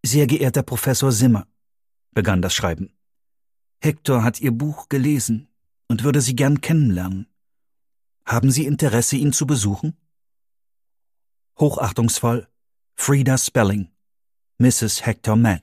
»Sehr geehrter Professor Simmer«, begann das Schreiben, »Hector hat Ihr Buch gelesen und würde Sie gern kennenlernen. Haben Sie Interesse, ihn zu besuchen? Hochachtungsvoll, Frida Spelling, Mrs. Hector Mann.«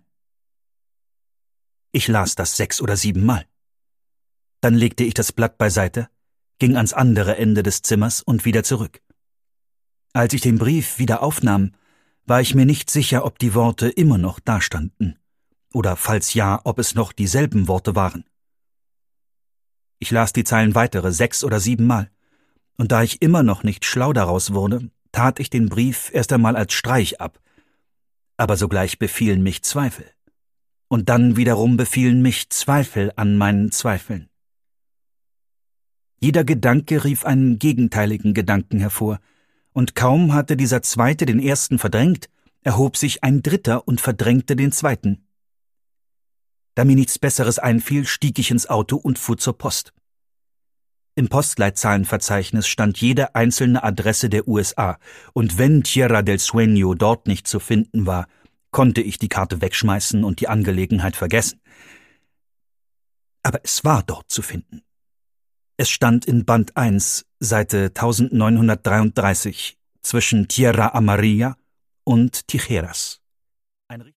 Ich las das 6 oder 7 Mal. Dann legte ich das Blatt beiseite, ging ans andere Ende des Zimmers und wieder zurück. Als ich den Brief wieder aufnahm, war ich mir nicht sicher, ob die Worte immer noch dastanden, oder falls ja, ob es noch dieselben Worte waren. Ich las die Zeilen weitere 6 oder 7 Mal, und da ich immer noch nicht schlau daraus wurde, tat ich den Brief erst einmal als Streich ab, aber sogleich befielen mich Zweifel. Und dann wiederum befielen mich Zweifel an meinen Zweifeln. Jeder Gedanke rief einen gegenteiligen Gedanken hervor, und kaum hatte dieser zweite den ersten verdrängt, erhob sich ein dritter und verdrängte den zweiten. Da mir nichts Besseres einfiel, stieg ich ins Auto und fuhr zur Post. Im Postleitzahlenverzeichnis stand jede einzelne Adresse der USA, und wenn Tierra del Sueño dort nicht zu finden war, konnte ich die Karte wegschmeißen und die Angelegenheit vergessen. Aber es war dort zu finden. Es stand in Band 1, Seite 1933, zwischen Tierra Amarilla und Tijeras.